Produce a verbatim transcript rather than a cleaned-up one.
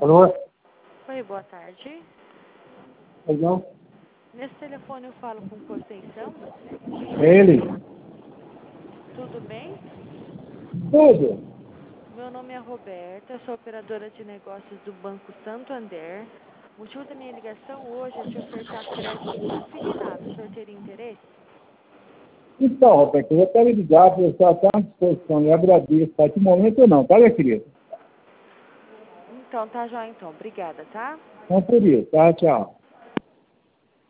Alô? Oi, boa tarde. Perdão? Nesse telefone eu falo com Conceição. É ele? Tudo bem? Tudo. Meu nome é Roberta, eu sou operadora de negócios do Banco Santander. O motivo da minha ligação hoje é te ofertar crédito consignado. O senhor teria interesse? Então, Roberto, eu vou até lhe ligar, porque eu estou até à disposição e agradeço. Tá? De momento não, tá, minha querida? Então, tá joia então. Obrigada, tá? Então, por isso, tá? Tchau.